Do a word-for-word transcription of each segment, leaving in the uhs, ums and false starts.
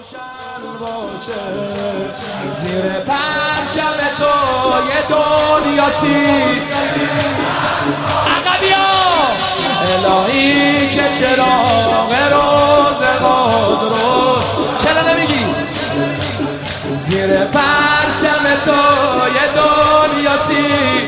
روشن باشه زیر پرچم تو یه دنیا سی عقبیا الهی که چراغ روز قدر چرا نمیگی زیر پرچم تو یه دنیا سی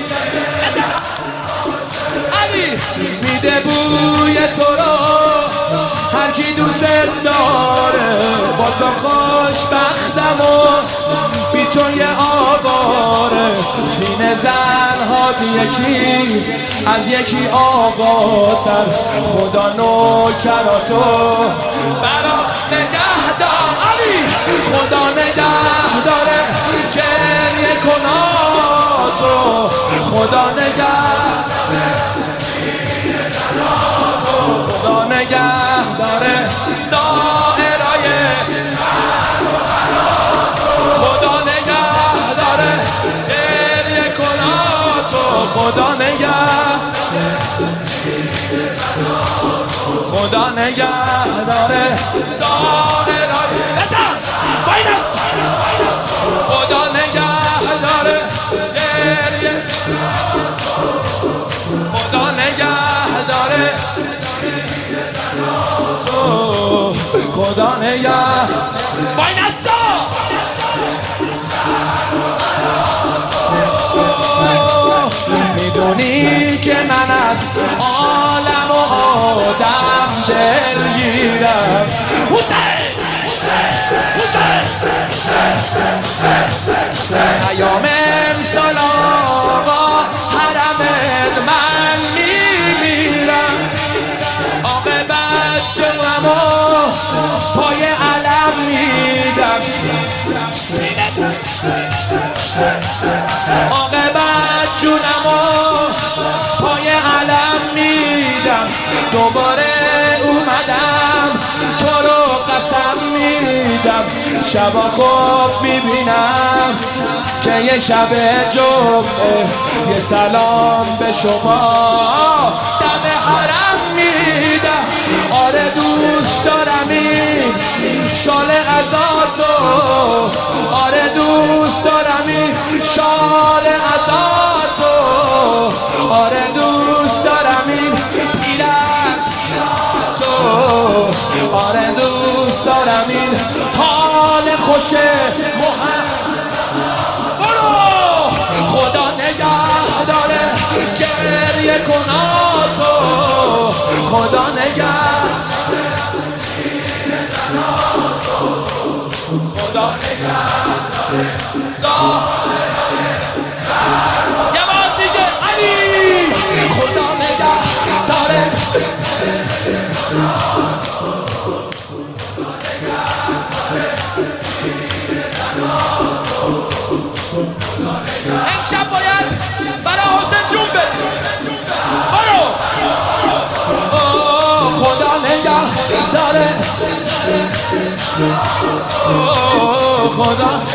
علی میده بوی تو رو هر کی دوست داره با تو خوشبختم و بی تو یه آواره سینه زنها یکی از یکی آقاتر خدا نوکراتو برا نگه دار علی خدا نگه داره گریه کناتو خدا نگه خدا نگه داره زائرای خدا نگه داره گریه کناتو خدا نگه خدا نگه داره زائرای بزن باید خدا نگه داره گریه خدا نگه داره خدا نگه وای نستا میدونی که من از عالم و آدم دلگیرم حسین ایام امسال آقا حرمت من میمیرم عاقبت جمعم و پای علم میدم عاقبت جونم و پای علم میدم دوباره اومدم تو رو قسم میدم شبا خوب میبینم که یه شب جمعه یه سلام به شما دم حرم میدم آره دوست دارم این شال عزاتو آره دوست دارم این شال عزاتو آره دوست دارم این پیرت تو آره دوست دارم این حال خوشه برو خدا نگه داره گریه کناتو خدا نگه خدا نگه یه بار دیگه علی خدا نگه داره امشب باید برای حسین جون بدیم برو خدا نگه داره خدا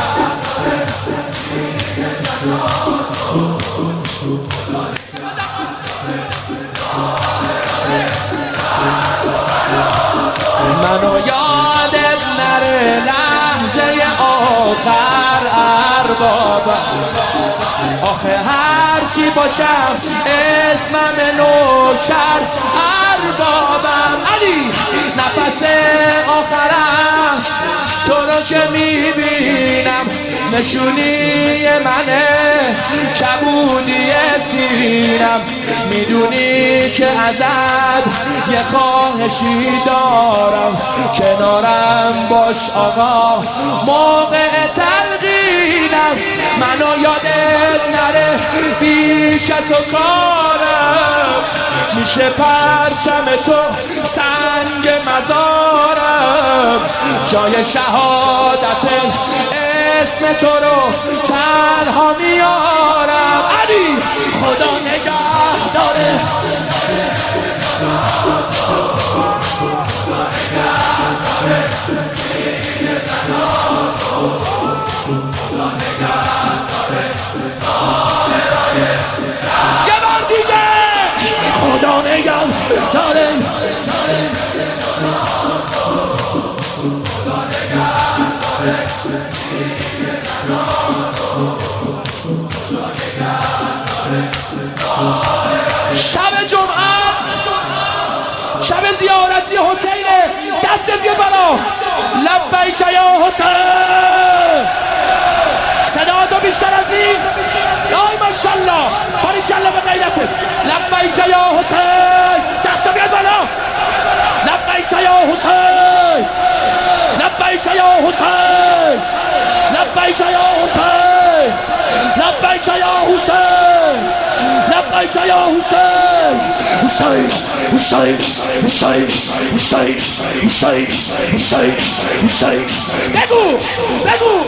منو یادت نره لحظه آخر اربابم آخه هرچی باشم اسمم نوکر اربابم علی نفس آخرم تو رو که میبینم نشونی منه کبودی سینم میدونی که ازت یه خواهشی دارم کنارم باش آقا موقع تلقینم منو یادت نره بی کس و کارم میشه پرچم تو سنگ مزارم جای شهادت اسم تو رو تنها میارم علی خدا نگه داره یه بار دیگه خدا نگه داره شب جمعه است، شب زیارتی حسینه. دست بیار بالا. لبیک یا حسین. صدا تو بیشتر از این. آی ماشاءالله، باری جله به غیرته. لبیک یا حسین. دست بیار بالا. لبیک یا حسین. لبیک یا حسین. لبیک یا حسین. لبیک یا حسین. لبیک یا حسین. حسین حسین حسین حسین حسین حسین حسین. بگو بگو.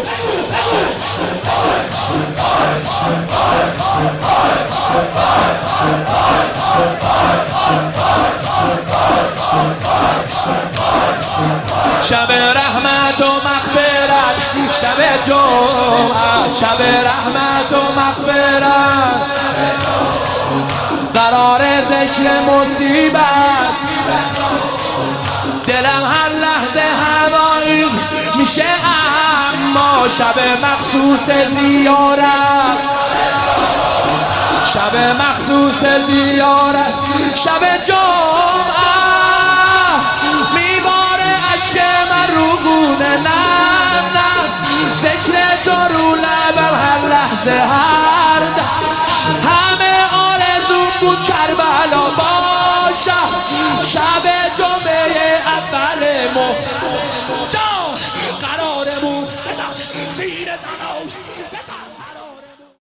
شب رحمت و مغفرت، شب جمعه، شب رحمت و مغفرت، قرار ذکر مصیبت. دلم هر لحظه هوایی میشه، اما شب مخصوص زیارت، شب مخصوص زیارت، شب جمعه میباره اشک من رو گونه. نه نه ذکر تو رو لبم هر لحظه هر ده. همه آرزو بود کربلا باشه، شب جمعه اول ماه.